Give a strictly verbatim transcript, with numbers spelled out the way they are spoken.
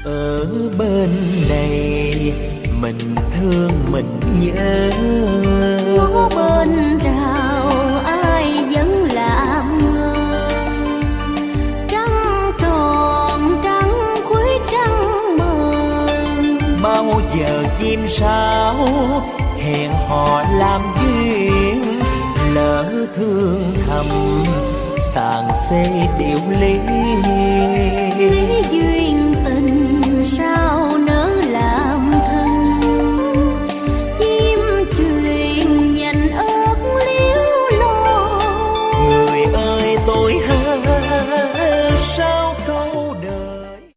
Ở bên này mình thương mình nhớ, ngó bên rào ai vẫn làm ngơ. Trăng tròn trăng cuối trăng mờ, bao giờ chim sáo hẹn hò làm duyên. Lỡ thương thầm tàn xê điệu ly,